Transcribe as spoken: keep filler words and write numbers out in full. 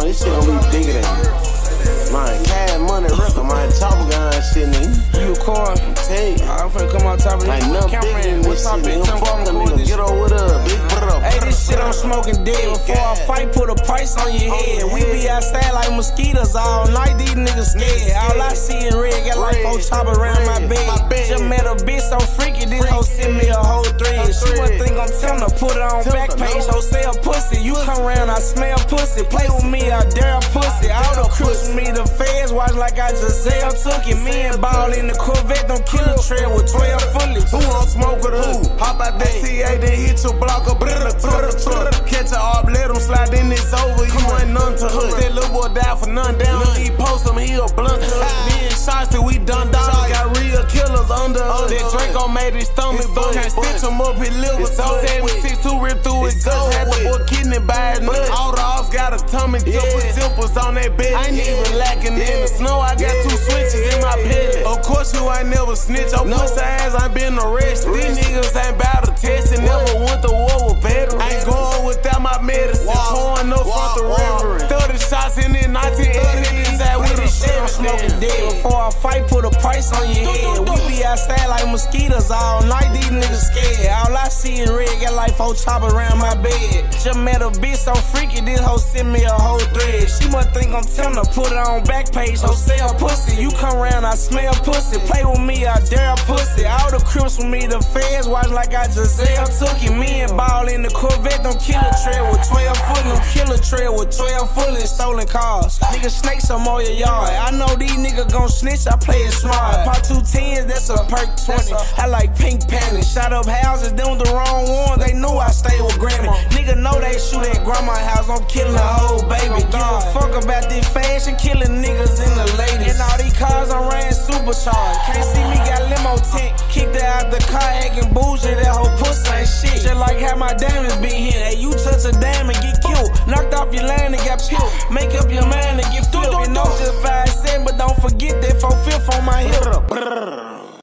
Man, this shit gon' be bigger than you. Man, cash money, record, man, chopper gun shit, nigga. You record? Tell you. I'm finna come on top of this. Ain't nothing bigger than this shit, nigga. Fuck them, nigga. Get over with us, bitch. Put it up. Hey, this shit I'm smoking dead. Before I fight, put a price on your head. We be outside like mosquitoes all night. These niggas scared. All I see in red, got like four choppers around my bed. Just met a bitch so freaky, this hoe send me a whole thread. She must think I'm telling her, put it on back page. Hoe sell pussy. You come around, I smell pussy. Play with me, I dare pussy. All the crips with me, the feds watch like I Giselle took it. Me and Ball in the Corvette, don't kill a trail with twelve bullets. Who won't smoke with who? Hop out that C A, then hit your block up. Catch a arb, let him slide, then it's over. You ain't none to hood. That little boy died for none down. He post him, he a blunt hood. Me and shots that we done down. Got real killers under us. That Draco made his stomach bust. Can't stitch him up, his liver. seven six two ripped through his guts. Had the boy kidney by his nuts. All the offs got a tummy tuck with zippers on that bed. I ain't even lacking in the snow. I got two switches in my belly. Of course you ain't never snitch. Your pussy ass ain't been arrested. These niggas ain't bout to test and never went to war with veterans. Ain't going without my medicine. Pouring up front the river. thirty shots in it, nineteen eighty. With a shit, I'm smoking dead. Before I fight, put a price on your head. We be outside like mosquitoes all night. These niggas scared. All I see in red, got like four choppers around my bed. Just met a bitch so freaky, this hoe send me a whole thread. She must think I'm telling her, put it on back page. Hoe sell pussy. You come around, I smell pussy. Play with me, I dare pussy. All the crips with me, the feds watch like I Giselle took it. Me and Ball in the Corvette, don't kill a trail with twelve foot. Don't kill a trail with twelve foot and stolen cars. Niggas snakes on all your yard. I know these niggas gon' snitch, I play it smart. Pop two tens, that's a perk twenty. I like pink panties. Shot up houses, them the wrong ones. They knew I stayed with Grammy. Nigga know they shoot at grandma's house. I'm killing the whole baby. Give a fuck about this fashion, killing niggas and the ladies. And all these cars I ran supercharged. Can't see me, got limo tent. Kicked her out the car, acting bougie. That whole pussy ain't shit. Just like how my diamonds be here. Hey, you touch a diamond, get killed. Knocked off your land and got peeled. Make up your mind and get flipped. You know just five seven, but don't forget that four fifth on my hip.